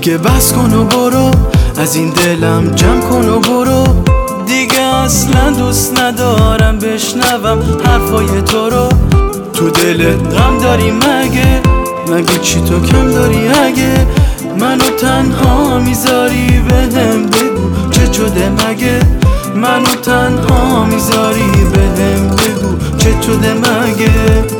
دیگه بس کن و برو، از این دلم جمع کن و برو. دیگه اصلا دوست ندارم بشنوم حرفای تو رو. تو دلت غم داری مگه چی تو کم داری؟ اگه منو تنها میذاری بهم بگو چه شده مگه؟ منو تنها میذاری بهم بگو چه شده مگه؟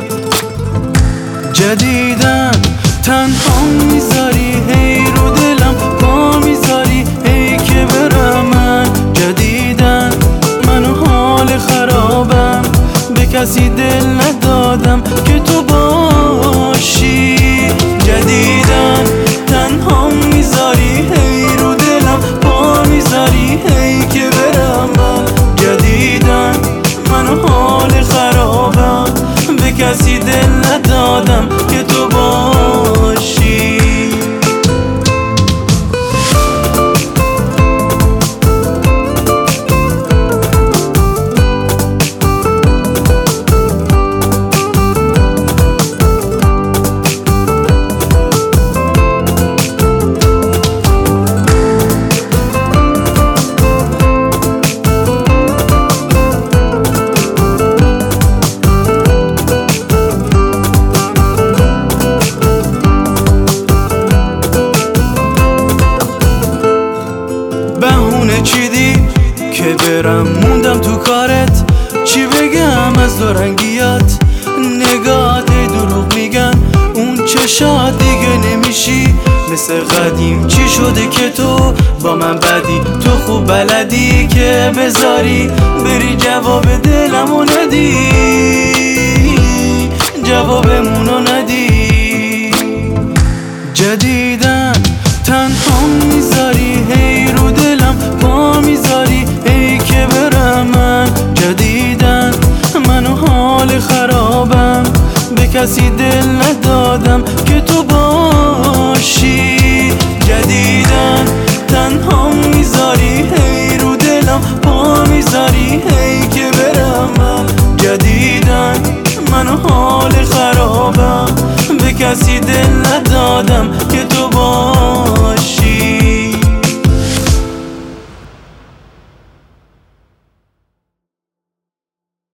جدیدن تنها میذاری، هی رو دلم پا میذاری، هی که برم من. جدیدن منو حال خرابم، به کسی دل ندادم که تو باشی. جدیدن تنها میذاری، هی رو دلم پا میذاری، هی که برم من. جدیدن منو حال خرابم، به کسی دل ندادم که تو باشی. بهونه چیدی که برم موندم تو کارت، چی بگم از دورنگیات؟ نگاهت دروغ میگن، اون چشات دیگه نمیشی مثل قدیم. چی شده که تو با من بدی؟ تو خوب بلدی که بذاری بری جواب دلمو ندی، جوابمونو ندی. جدیدن تنها میذاری، هی رو دلم پا میذاری، هی که برم من. جدیدن منو حال خرابم، به کسی دل